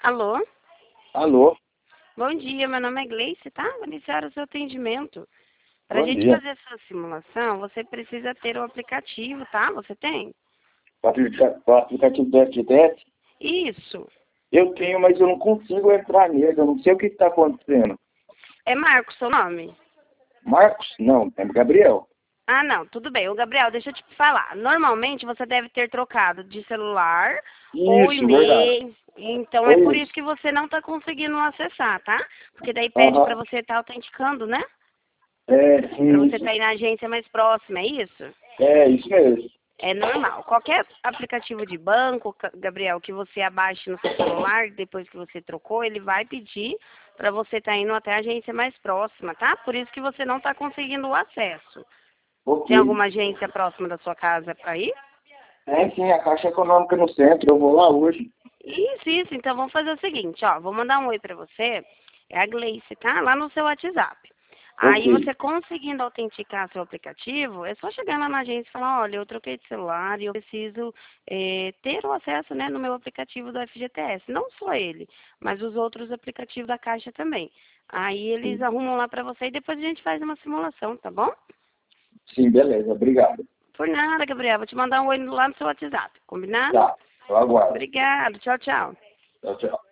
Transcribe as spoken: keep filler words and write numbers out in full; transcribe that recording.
Alô? Alô, Bom dia, meu nome é Gleice, tá? Vou iniciar o seu atendimento. Para a bom gente dia. fazer a sua simulação, você precisa ter o aplicativo, tá? Você tem? O aplica- o aplicativo do F G T S, Isso. eu tenho, mas eu não consigo entrar nele, eu não sei o que está acontecendo. É Marcos seu nome? Marcos? Não, é Gabriel. Ah, não, tudo bem. Ô, Gabriel, deixa eu te falar. Normalmente você deve ter trocado de celular ou Isso, verdade. e-mail. Então é Foi por isso isso. que você não está conseguindo acessar, tá? Porque daí pede para Aham. você estar autenticando, né? É, Para sim, você isso. estar aí na agência mais próxima, é isso? É, isso mesmo. É normal. Qualquer aplicativo de banco, Ca- Gabriel, que você abaixe no seu celular, depois que você trocou, ele vai pedir para você estar indo até a agência mais próxima, tá? Por isso que você não está conseguindo o acesso. Ok. Tem alguma agência próxima da sua casa para ir? Tem sim, a Caixa Econômica no centro, eu vou lá hoje. Isso, isso. Então vamos fazer o seguinte, ó. Vou mandar um oi para você. É a Gleice, tá? Lá no seu WhatsApp. Aí Ok. você conseguindo autenticar seu aplicativo, é só chegar lá na agência e falar, olha, eu troquei de celular e eu preciso eh, ter o acesso, né, no meu aplicativo do F G T S. Não só ele, mas os outros aplicativos da Caixa também. Aí eles Sim, arrumam lá para você e depois a gente faz uma simulação, tá bom? sim, beleza, obrigado. Por nada, Gabriel. Vou te mandar um oi lá no seu WhatsApp. Combinado? Tá, eu aguardo. Obrigado. Tchau, tchau. Tchau, tchau.